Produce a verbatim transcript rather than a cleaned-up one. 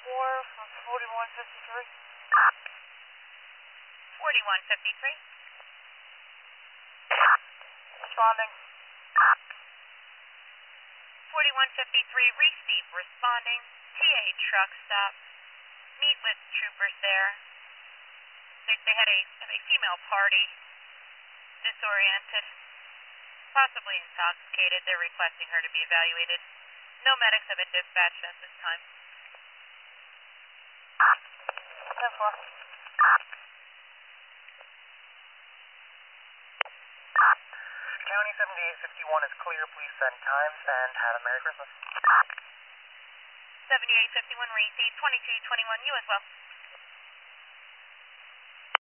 four from forty-one fifty-three. forty-one fifty-three. Responding. forty-one fifty-three, receive, responding. T A truck stop. Meet with troopers there. They, they had a, a female party. Disoriented. Possibly intoxicated. They're requesting her to be evaluated. No medics have been dispatched at this time. ten four. County seventy-eight fifty-one is clear. Please send times and have a Merry Christmas. seventy-eight fifty-one, receive, twenty-two twenty-one, you as well.